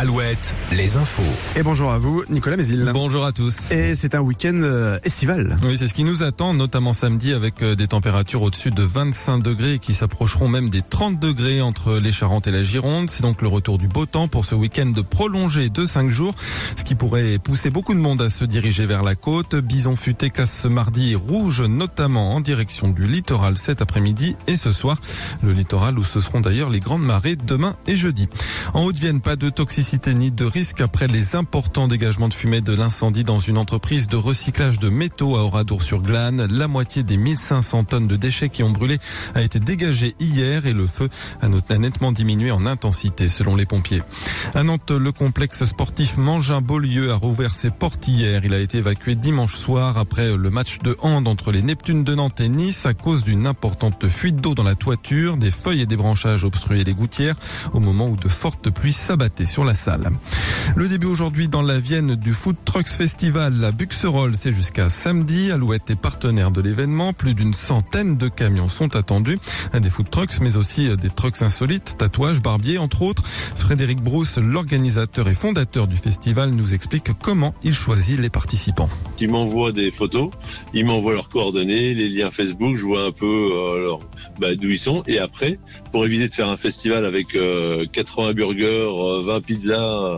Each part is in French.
Alouette, les infos. Et bonjour à vous, Nicolas Mézil. Bonjour à tous. Et c'est un week-end estival. Oui, c'est ce qui nous attend, notamment samedi, avec des températures au-dessus de 25 degrés qui s'approcheront même des 30 degrés entre les Charentes et la Gironde. C'est donc le retour du beau temps pour ce week-end prolongé de 5 jours, ce qui pourrait pousser beaucoup de monde à se diriger vers la côte. Bison futé casse ce mardi rouge, notamment en direction du littoral cet après-midi et ce soir. Le littoral où ce seront d'ailleurs les grandes marées demain et jeudi. En Haute-Vienne, pas de toxicité ni de risque après les importants dégagements de fumée de l'incendie dans une entreprise de recyclage de métaux à Oradour-sur-Glane. La moitié des 1500 tonnes de déchets qui ont brûlé a été dégagée hier et le feu a nettement diminué en intensité selon les pompiers. À Nantes, le complexe sportif Mangin-Beaulieu a rouvert ses portes hier. Il a été évacué dimanche soir après le match de hand entre les Neptunes de Nantes et Nice à cause d'une importante fuite d'eau dans la toiture. Des feuilles et des branchages obstruaient les gouttières au moment où de fortes pluies s'abattaient sur la salle. Le début aujourd'hui dans la Vienne du Food Trucks Festival à Buxerolles, c'est jusqu'à samedi. Alouette est partenaire de l'événement. Plus d'une centaine de camions sont attendus. Des food trucks, mais aussi des trucks insolites, tatouages, barbiers, entre autres. Frédéric Brousse, l'organisateur et fondateur du festival, nous explique comment il choisit les participants. Ils m'envoient des photos, ils m'envoient leurs coordonnées, les liens Facebook, je vois un peu d'où ils sont. Et après, pour éviter de faire un festival avec 80 burgers, 20 pizzas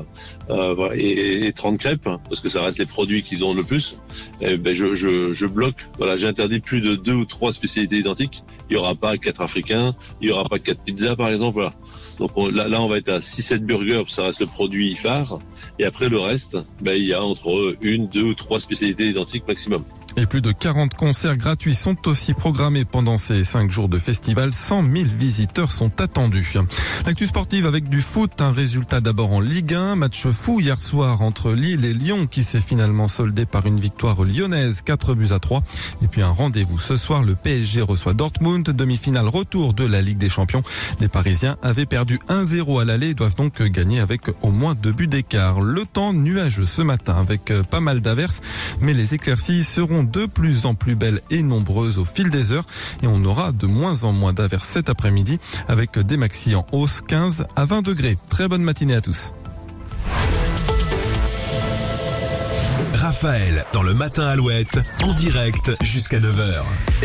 et 30 crêpes, parce que ça reste les produits qu'ils ont le plus, je bloque. Voilà, j'interdis plus de 2 ou 3 spécialités identiques. Il n'y aura pas 4 africains, il n'y aura pas 4 pizzas par exemple. Voilà. Donc là, on va être à 6-7 burgers, ça reste le produit phare. Et après le reste, il y a entre 1, 2 ou 3 spécialités identiques maximum. Et plus de 40 concerts gratuits sont aussi programmés pendant ces 5 jours de festival. 100 000 visiteurs sont attendus. L'actu sportive avec du foot, un résultat d'abord en Ligue 1. Match fou hier soir entre Lille et Lyon qui s'est finalement soldé par une victoire lyonnaise, 4-3. Et puis un rendez-vous ce soir, le PSG reçoit Dortmund, demi-finale retour de la Ligue des Champions. Les Parisiens avaient perdu 1-0 à l'aller et doivent donc gagner avec au moins 2 buts d'écart. Le temps nuageux ce matin avec pas mal d'averses, mais les éclaircies seront de plus en plus belles et nombreuses au fil des heures et on aura de moins en moins d'averses cet après-midi avec des maxi en hausse 15 à 20 degrés. Très bonne matinée à tous. Raphaël dans le matin Alouette en direct jusqu'à 9h.